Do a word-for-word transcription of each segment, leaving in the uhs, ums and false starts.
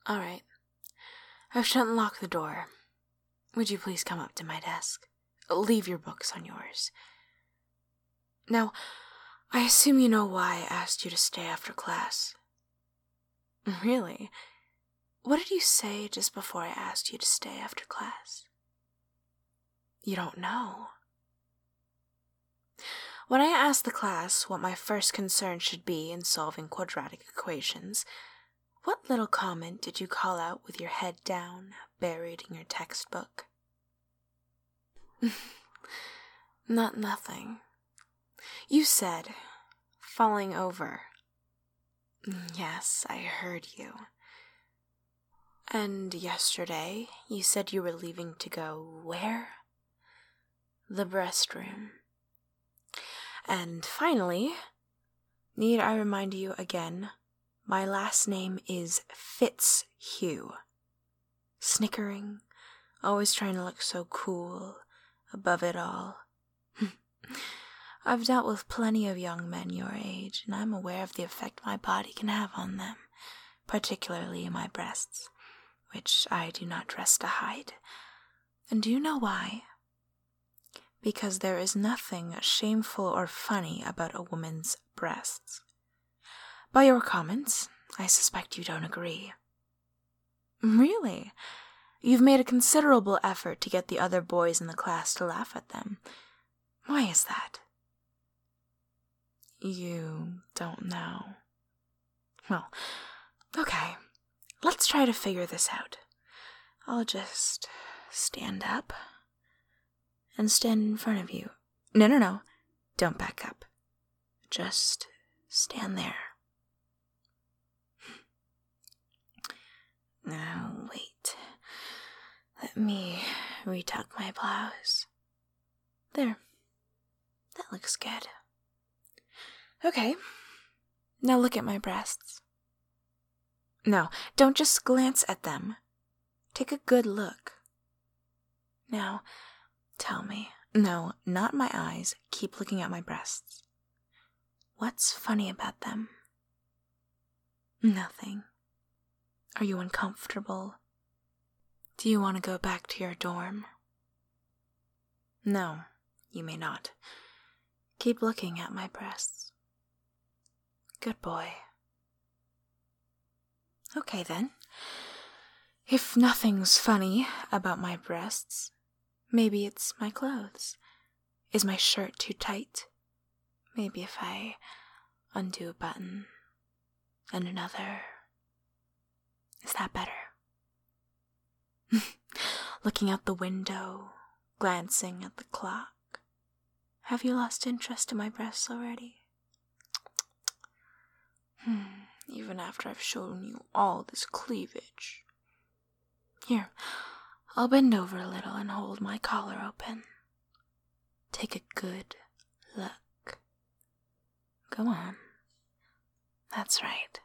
All right. I shouldn't lock the door. Would you please come up to my desk? Leave your books on yours. Now, I assume you know why I asked you to stay after class. Really? What did you say just before I asked you to stay after class? You don't know. When I asked the class what my first concern should be in solving quadratic equations, what little comment did you call out with your head down, buried in your textbook? Not nothing. You said, falling over. Yes, I heard you. And yesterday, you said you were leaving to go where? The breast room. And finally, need I remind you again, my last name is Fitzhugh. Snickering, always trying to look so cool, above it all. I've dealt with plenty of young men your age, and I'm aware of the effect my body can have on them, particularly my breasts, which I do not dress to hide. And do you know why? Because there is nothing shameful or funny about a woman's breasts. By your comments, I suspect you don't agree. Really? You've made a considerable effort to get the other boys in the class to laugh at them. Why is that? You don't know. Well, okay. Let's try to figure this out. I'll just stand up and stand in front of you. No, no, no. Don't back up. Just stand there. Now, wait. Let me retuck my blouse. There. That looks good. Okay. Now look at my breasts. No, don't just glance at them. Take a good look. Now, tell me. No, not my eyes. Keep looking at my breasts. What's funny about them? Nothing. Are you uncomfortable? Do you want to go back to your dorm? No, you may not. Keep looking at my breasts. Good boy. Okay then. If nothing's funny about my breasts, maybe it's my clothes. Is my shirt too tight? Maybe if I undo a button and another. Is that better? Looking out the window, glancing at the clock. Have you lost interest in my breasts already? Hmm, even after I've shown you all this cleavage. Here, I'll bend over a little and hold my collar open. Take a good look. Go on. That's right.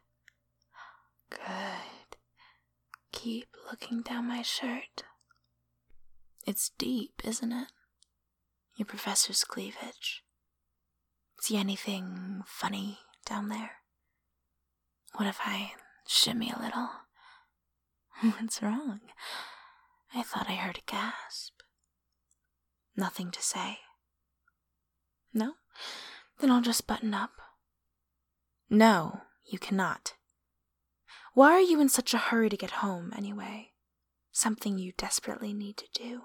Good. Keep looking down my shirt. It's deep, isn't it? Your professor's cleavage. See anything funny down there? What if I shimmy a little? What's wrong? I thought I heard a gasp. Nothing to say. No? Then I'll just button up. No, you cannot. Why are you in such a hurry to get home, anyway? Something you desperately need to do.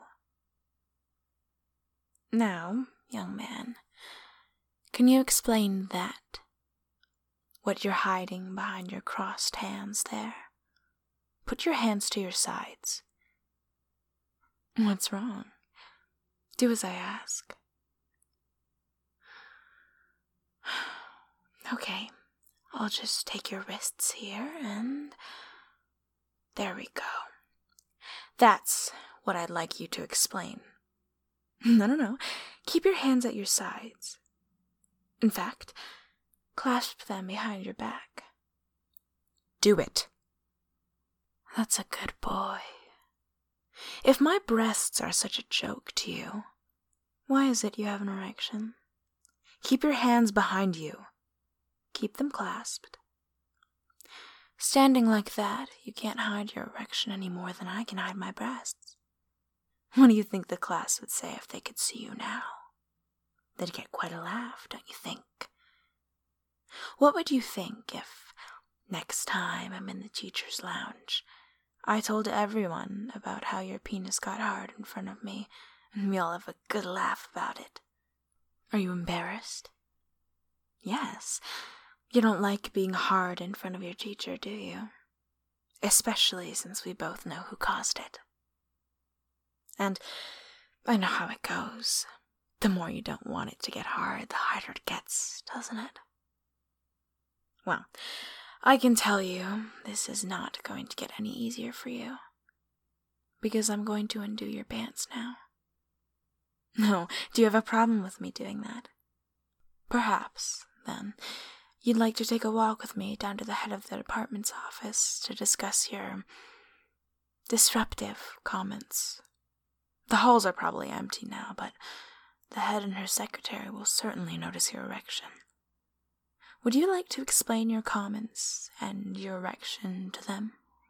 Now, young man, can you explain that? What you're hiding behind your crossed hands there? Put your hands to your sides. What's wrong? Do as I ask. Okay, I'll just take your wrists here and there we go. That's what I'd like you to explain. No, no, no. Keep your hands at your sides. In fact, clasp them behind your back. Do it. That's a good boy. If my breasts are such a joke to you, why is it you have an erection? Keep your hands behind you. Keep them clasped. Standing like that, you can't hide your erection any more than I can hide my breasts. What do you think the class would say if they could see you now? They'd get quite a laugh, don't you think? What would you think if, next time I'm in the teacher's lounge, I told everyone about how your penis got hard in front of me, and we all have a good laugh about it? Are you embarrassed? Yes. You don't like being hard in front of your teacher, do you? Especially since we both know who caused it. And I know how it goes. The more you don't want it to get hard, the harder it gets, doesn't it? Well, I can tell you this is not going to get any easier for you. Because I'm going to undo your pants now. No, do you have a problem with me doing that? Perhaps, then, you'd like to take a walk with me down to the head of the department's office to discuss your disruptive comments. The halls are probably empty now, but the head and her secretary will certainly notice your erection. Would you like to explain your comments and your erection to them?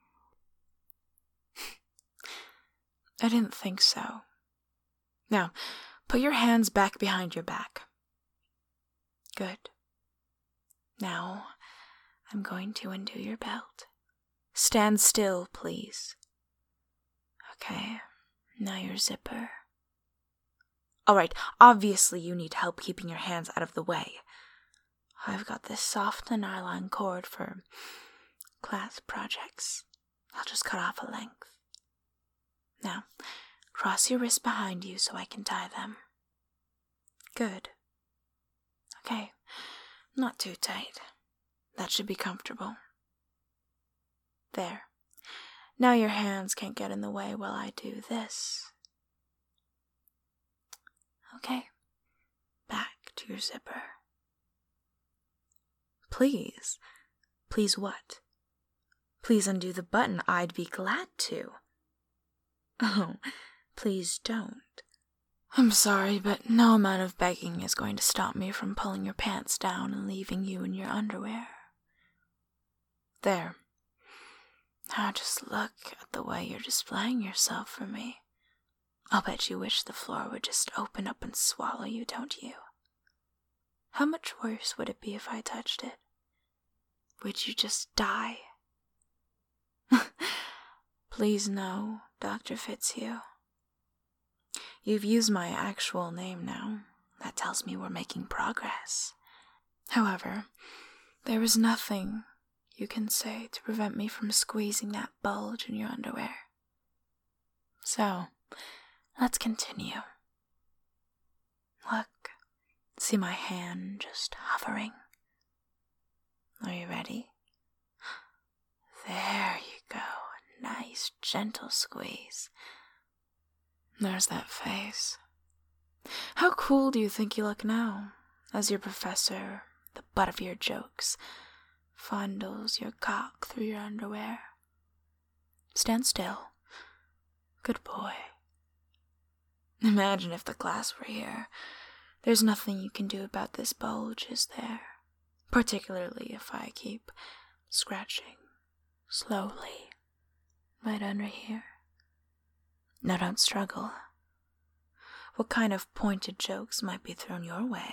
I didn't think so. Now, put your hands back behind your back. Good. Now, I'm going to undo your belt. Stand still, please. Okay, now your zipper. Alright, obviously you need help keeping your hands out of the way. I've got this soft nylon cord for class projects. I'll just cut off a length. Now, cross your wrists behind you so I can tie them. Good. Okay, not too tight. That should be comfortable. There. Now your hands can't get in the way while I do this. Okay, back to your zipper. Please. Please what? Please undo the button. I'd be glad to. Oh, please don't. I'm sorry, but no amount of begging is going to stop me from pulling your pants down and leaving you in your underwear. There. Now just look at the way you're displaying yourself for me. I'll bet you wish the floor would just open up and swallow you, don't you? How much worse would it be if I touched it? Would you just die? Please no, Doctor Fitzhugh. You've used my actual name now. That tells me we're making progress. However, there is nothing you can say to prevent me from squeezing that bulge in your underwear. So, let's continue. Look, see my hand just hovering. Are you ready? There you go, a nice gentle squeeze. There's that face. How cool do you think you look now, as your professor, the butt of your jokes, fondles your cock through your underwear? Stand still. Good boy. Imagine if the class were here. There's nothing you can do about this bulge, is there? Particularly if I keep scratching slowly right under here. Now don't struggle. What kind of pointed jokes might be thrown your way?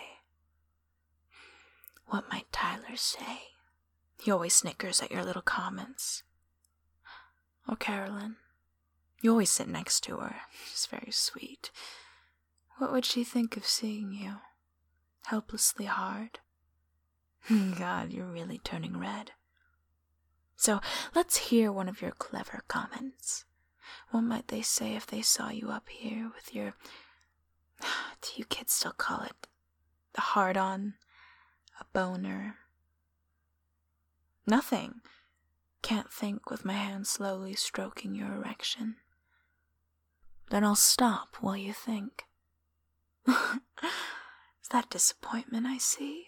What might Tyler say? He always snickers at your little comments. Or Carolyn. You always sit next to her. She's very sweet. What would she think of seeing you? Helplessly hard? God, you're really turning red. So, let's hear one of your clever comments. What might they say if they saw you up here with your... Do you kids still call it a hard-on? A boner? Nothing. Can't think with my hand slowly stroking your erection. Then I'll stop while you think. Is that disappointment I see?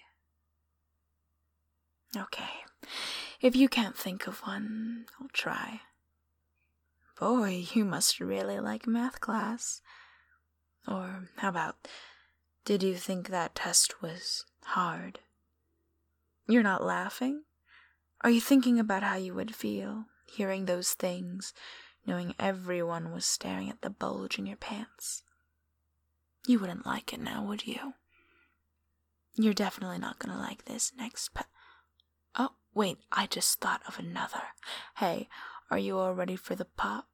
Okay. If you can't think of one, I'll try. Boy, you must really like math class. Or how about, did you think that test was hard? You're not laughing? Are you thinking about how you would feel, hearing those things, knowing everyone was staring at the bulge in your pants? You wouldn't like it now, would you? You're definitely not gonna like this next pe- Oh, wait, I just thought of another. Hey, are you all ready for the pop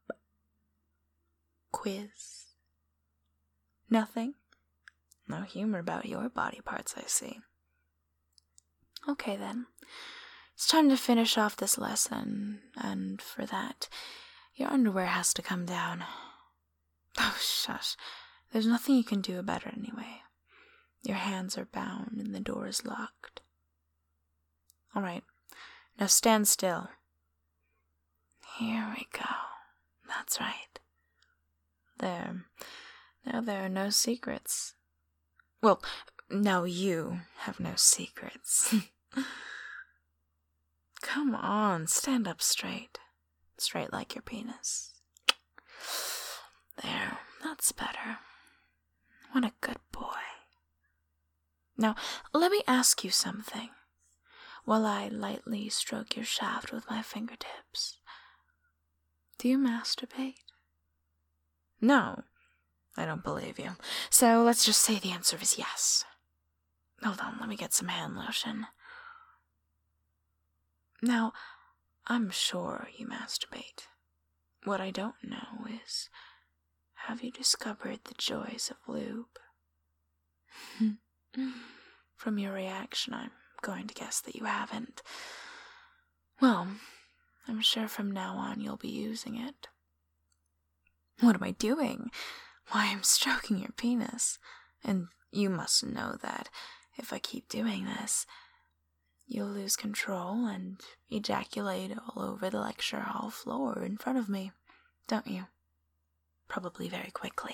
quiz? Nothing? No humor about your body parts, I see. Okay then. It's time to finish off this lesson, and for that, your underwear has to come down. Oh, shush. There's nothing you can do about it anyway. Your hands are bound and the door is locked. All right, now stand still. Here we go. That's right. There. Now there are no secrets. Well, now you have no secrets. Come on, stand up straight. Straight like your penis. There, that's better. What a good boy. Now, let me ask you something, while I lightly stroke your shaft with my fingertips. Do you masturbate? No, I don't believe you. So let's just say the answer is yes. Hold on, let me get some hand lotion. Now, I'm sure you masturbate. What I don't know is, have you discovered the joys of lube? From your reaction, I'm going to guess that you haven't. Well, I'm sure from now on you'll be using it. What am I doing? Why, I'm stroking your penis. And you must know that if I keep doing this, you'll lose control and ejaculate all over the lecture hall floor in front of me, don't you? Probably very quickly.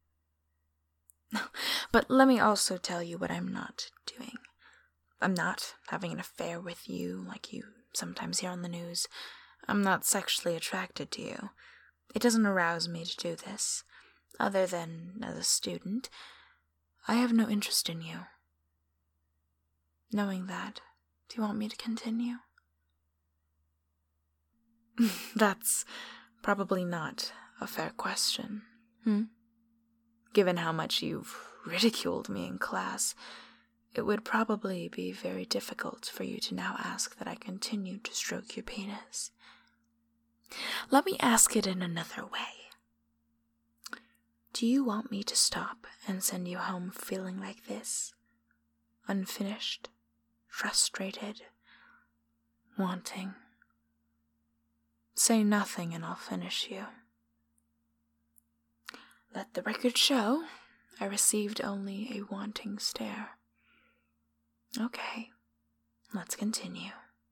But let me also tell you what I'm not doing. I'm not having an affair with you like you sometimes hear on the news. I'm not sexually attracted to you. It doesn't arouse me to do this. Other than as a student, I have no interest in you. Knowing that, do you want me to continue? That's probably not a fair question, hmm? Given how much you've ridiculed me in class, it would probably be very difficult for you to now ask that I continue to stroke your penis. Let me ask it in another way. Do you want me to stop and send you home feeling like this? Unfinished, frustrated, wanting. Say nothing and I'll finish you. Let the record show I received only a wanting stare. Okay, let's continue.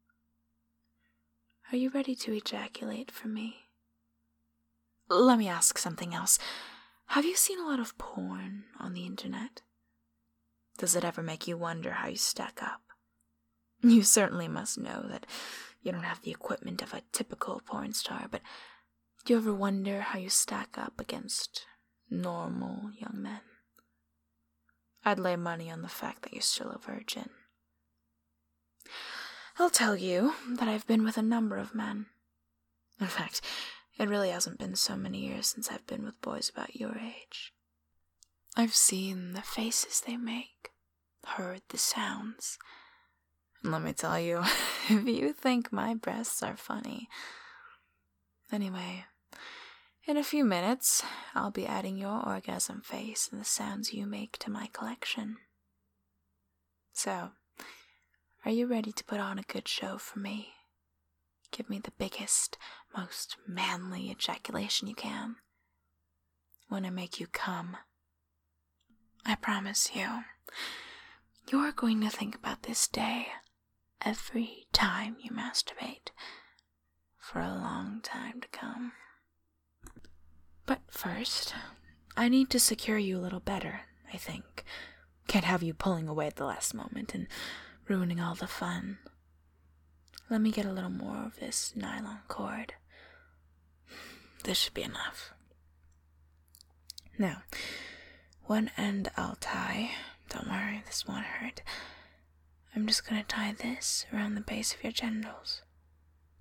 Are you ready to ejaculate for me? Let me ask something else. Have you seen a lot of porn on the internet? Does it ever make you wonder how you stack up? You certainly must know that you don't have the equipment of a typical porn star, but do you ever wonder how you stack up against normal young men? I'd lay money on the fact that you're still a virgin. I'll tell you that I've been with a number of men. In fact, it really hasn't been so many years since I've been with boys about your age. I've seen the faces they make, heard the sounds. And let me tell you, if you think my breasts are funny. Anyway, in a few minutes, I'll be adding your orgasm face and the sounds you make to my collection. So, are you ready to put on a good show for me? Give me the biggest, most manly ejaculation you can. When I make you come. I promise you, you're going to think about this day every time you masturbate for a long time to come. But first, I need to secure you a little better, I think. Can't have you pulling away at the last moment and ruining all the fun. Let me get a little more of this nylon cord. This should be enough. Now, one end I'll tie. Don't worry, this won't hurt. I'm just gonna tie this around the base of your genitals.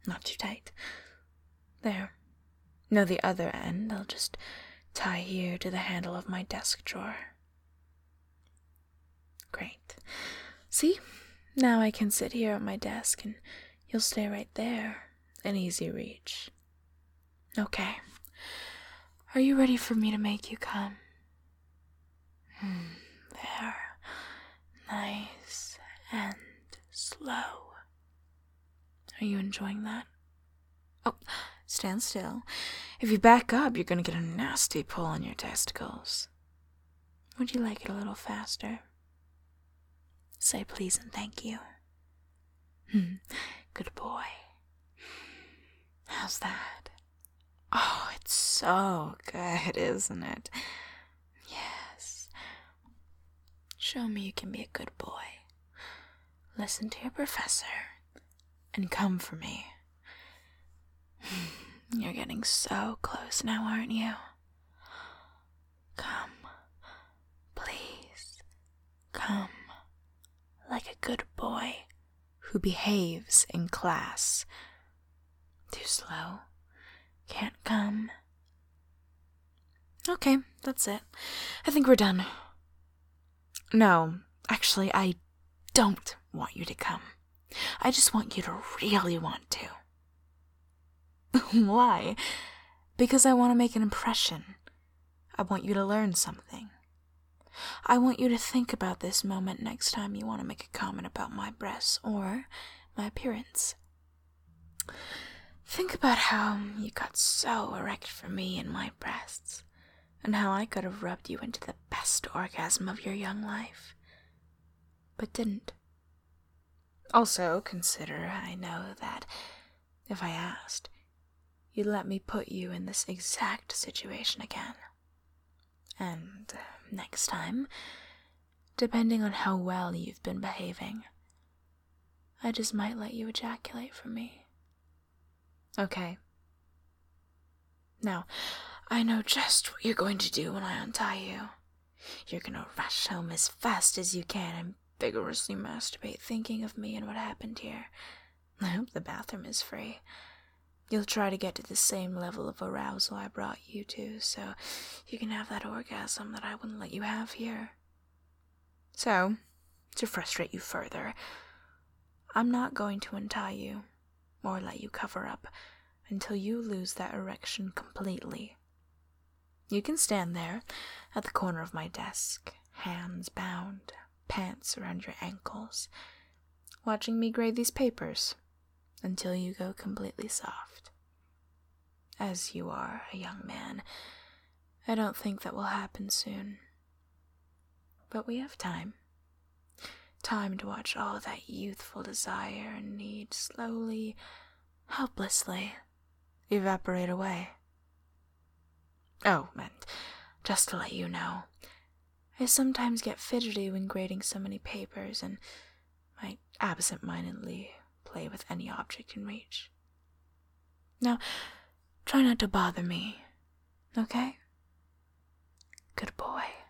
Not too tight. There. Now the other end I'll just tie here to the handle of my desk drawer. Great. See? Now I can sit here at my desk and you'll stay right there, in easy reach. Okay. Are you ready for me to make you come? Hmm, there. Nice and slow. Are you enjoying that? Oh, stand still. If you back up, you're going to get a nasty pull on your testicles. Would you like it a little faster? Say please and thank you. Hmm, good boy. How's that? Oh, it's so good, isn't it? Yes. Show me you can be a good boy. Listen to your professor and come for me. You're getting so close now, aren't you? Come. Please. Come. Like a good boy who behaves in class. Too slow. Can't come. Okay, that's it. I think we're done. No, actually, I don't want you to come. I just want you to really want to. Why? Because I want to make an impression. I want you to learn something. I want you to think about this moment next time you want to make a comment about my breasts or my appearance. Think about how you got so erect for me and my breasts, and how I could have rubbed you into the best orgasm of your young life, but didn't. Also, consider I know that if I asked, you'd let me put you in this exact situation again. And next time, depending on how well you've been behaving, I just might let you ejaculate for me. Okay. Now, I know just what you're going to do when I untie you. You're gonna rush home as fast as you can and vigorously masturbate thinking of me and what happened here. I hope the bathroom is free. You'll try to get to the same level of arousal I brought you to, so you can have that orgasm that I wouldn't let you have here. So, to frustrate you further, I'm not going to untie you, or let you cover up, until you lose that erection completely. You can stand there, at the corner of my desk, hands bound, pants around your ankles, watching me grade these papers, until you go completely soft. As you are a young man, I don't think that will happen soon. But we have time. Time to watch all that youthful desire and need slowly, helplessly, evaporate away. Oh, and just to let you know, I sometimes get fidgety when grading so many papers and might absent-mindedly play with any object in reach. Now, try not to bother me, okay? Good boy.